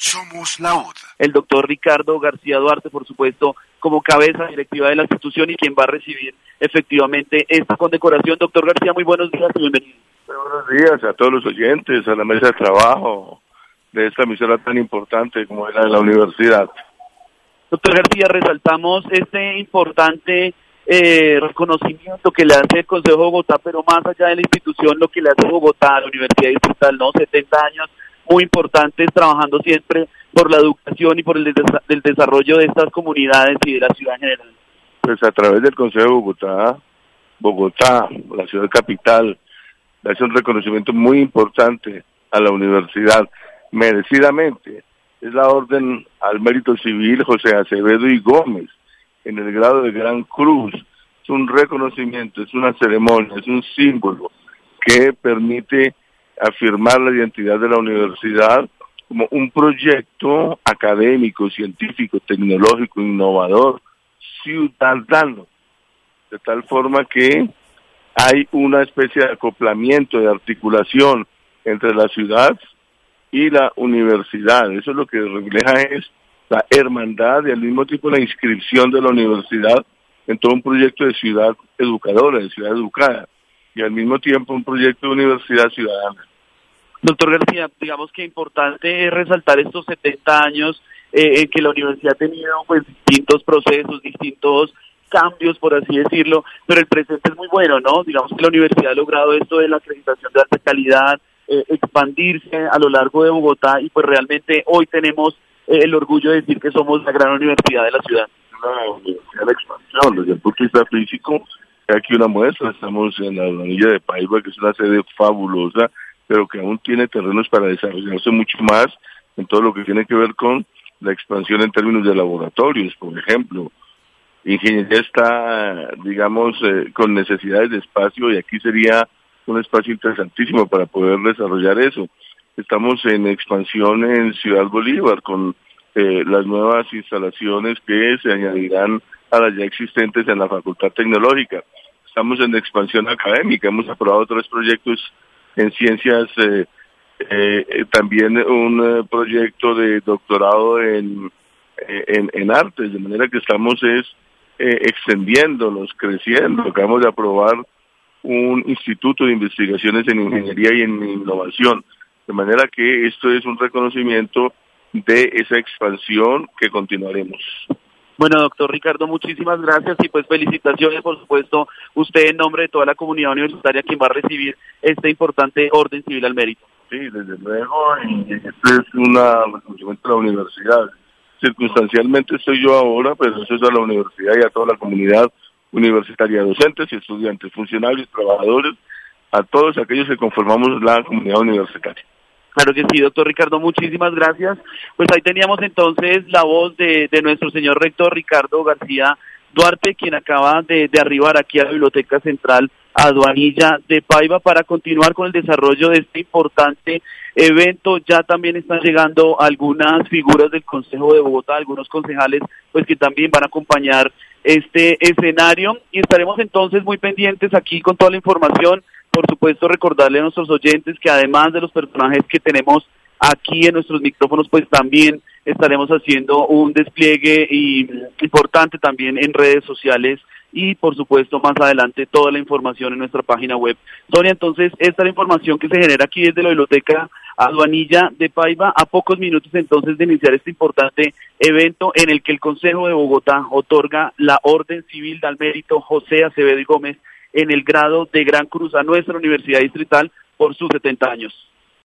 Somos la UD. El doctor Ricardo García Duarte, por supuesto, como cabeza directiva de la institución y quien va a recibir efectivamente esta condecoración. Doctor García, muy buenos días y bienvenido. Muy buenos días a todos los oyentes, a la mesa de trabajo de esta emisora tan importante como es la de la universidad. Doctor García, resaltamos este importante reconocimiento que le hace el Consejo de Bogotá, pero más allá de la institución, lo que le hace Bogotá, la Universidad Distrital, ¿no? 70 años muy importantes trabajando siempre por la educación y por el desarrollo de estas comunidades y de la ciudad en general. Pues a través del Consejo de Bogotá, la ciudad capital, le hace un reconocimiento muy importante a la universidad, merecidamente. Es la Orden al Mérito Civil José Acevedo y Gómez, en el grado de Gran Cruz. Es un reconocimiento, es una ceremonia, es un símbolo que permite afirmar la identidad de la universidad como un proyecto académico, científico, tecnológico, innovador, ciudadano, de tal forma que hay una especie de acoplamiento, de articulación entre la ciudad y la universidad. Eso es lo que refleja es la hermandad y al mismo tiempo la inscripción de la universidad en todo un proyecto de ciudad educadora, de ciudad educada, y al mismo tiempo un proyecto de universidad ciudadana. Doctor García, digamos que importante es resaltar estos 70 años en que la universidad ha tenido pues distintos procesos, distintos cambios, por así decirlo, pero el presente es muy bueno, ¿no? Digamos que la universidad ha logrado esto de la acreditación de alta calidad, expandirse a lo largo de Bogotá y pues realmente hoy tenemos el orgullo de decir que somos la gran universidad de la ciudad. Una universidad de expansión, desde el punto de vista físico, hay aquí una muestra, estamos en la Aduanilla de Paiva, que es una sede fabulosa, pero que aún tiene terrenos para desarrollarse mucho más en todo lo que tiene que ver con la expansión en términos de laboratorios, por ejemplo. Ingeniería está, digamos, con necesidades de espacio y aquí sería un espacio interesantísimo para poder desarrollar eso. Estamos en expansión en Ciudad Bolívar con las nuevas instalaciones que se añadirán a las ya existentes en la Facultad Tecnológica. Estamos en expansión académica, hemos aprobado 3 proyectos en ciencias, también un proyecto de doctorado en artes, de manera que estamos extendiéndolos, creciendo. Acabamos de aprobar un instituto de investigaciones en ingeniería y en innovación, de manera que esto es un reconocimiento de esa expansión que continuaremos. Bueno, doctor Ricardo, muchísimas gracias y pues felicitaciones, por supuesto, usted en nombre de toda la comunidad universitaria quien va a recibir este importante Orden Civil al Mérito. Sí, desde luego, y este es un reconocimiento a la universidad. Circunstancialmente estoy yo ahora, pero eso es a la universidad y a toda la comunidad universitaria, docentes y estudiantes, funcionarios, trabajadores, a todos aquellos que conformamos la comunidad universitaria. Claro que sí, doctor Ricardo, muchísimas gracias. Pues ahí teníamos entonces la voz de nuestro señor rector Ricardo García Duarte, quien acaba de arribar aquí a la Biblioteca Central Aduanilla de Paiva para continuar con el desarrollo de este importante evento. Ya también están llegando algunas figuras del Consejo de Bogotá, algunos concejales pues que también van a acompañar este escenario y estaremos entonces muy pendientes aquí con toda la información. Por supuesto, recordarle a nuestros oyentes que además de los personajes que tenemos aquí en nuestros micrófonos, pues también estaremos haciendo un despliegue importante también en redes sociales y, por supuesto, más adelante toda la información en nuestra página web. Sonia, entonces, esta es la información que se genera aquí desde la Biblioteca Aduanilla de Paiva, a pocos minutos entonces de iniciar este importante evento en el que el Consejo de Bogotá otorga la Orden Civil al Mérito José Acevedo y Gómez en el grado de Gran Cruz a nuestra Universidad Distrital por sus 70 años.